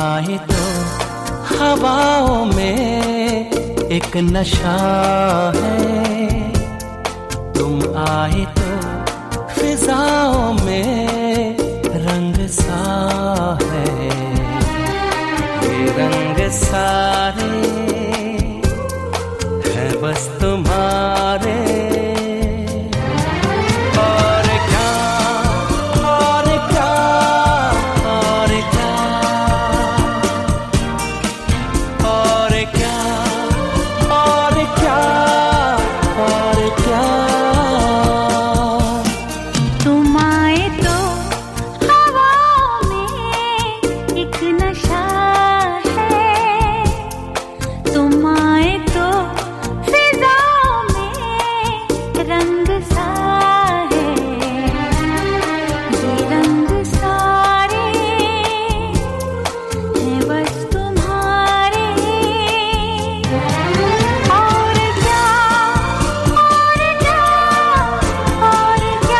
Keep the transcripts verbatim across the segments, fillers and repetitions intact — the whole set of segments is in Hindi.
आए तो हवाओं में एक नशा है, तुम आए तो फिजाओं में रंग सा है। ये रंग सारे हैं बस तुम्हारे, और क्या और क्या और क्या और क्या और क्या और क्या। तुम आए तो हवाओं में एक नशा है, तुम आए तो फिजाओं में रंग सा है। ये रंग सारे हैं बस तुम्हारे, और क्या और क्या और क्या।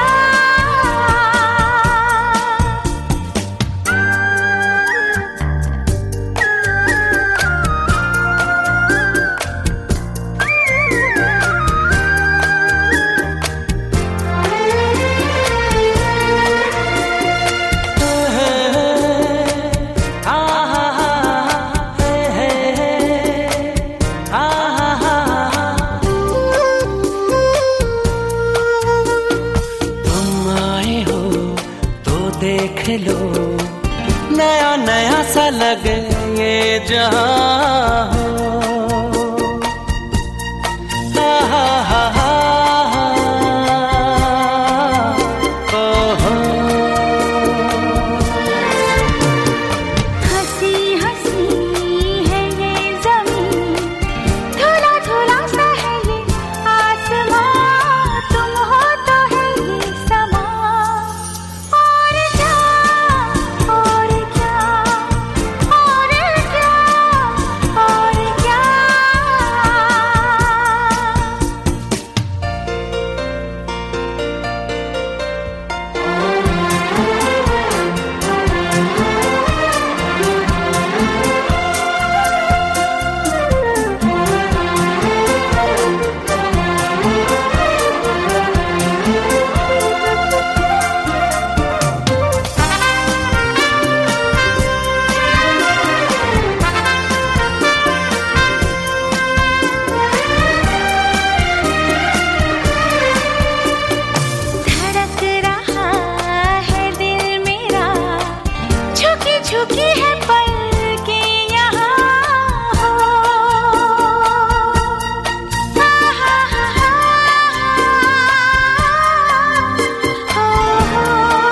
तुम आए हो तो देख लो, नया नया सा लगे ये जहां हो। हा हा हा हा ओ हो। हंसी हंसी है ये ज़मीन, धुला धुला सा है ये आसमां, तुम हो तो है ये समा। और क्या और क्या और क्या और क्या। धड़क रहा है दिल मेरा, झुकी झुकी है पलकें यहाँ हो। हा हा हा हा हो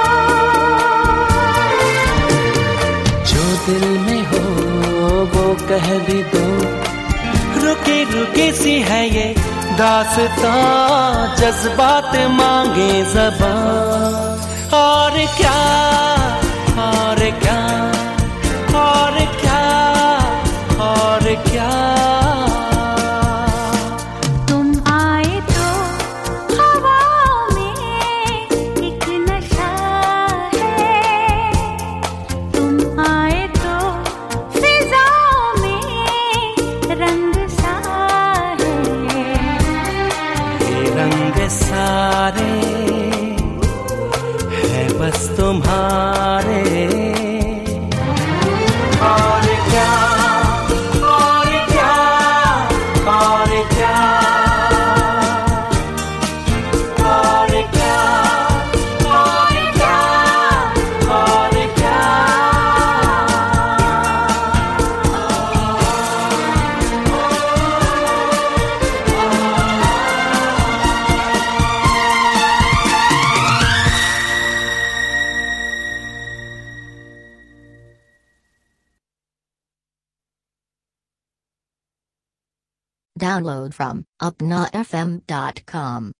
हो। जो दिल में हो वो कह भी दो, रुकी रुकी सी है ये दास्तां, जज्बात मांगे ज़बान। और क्या और क्या और क्या और क्या। तुम आए तो हवाओं में एक नशा है, तुम आए तो फिजाओं में रंग सा है। ये रंग सारे हैं बस तुम्हारे, और क्या और क्या और क्या और क्या और क्या और क्या। Download from upna f m dot com.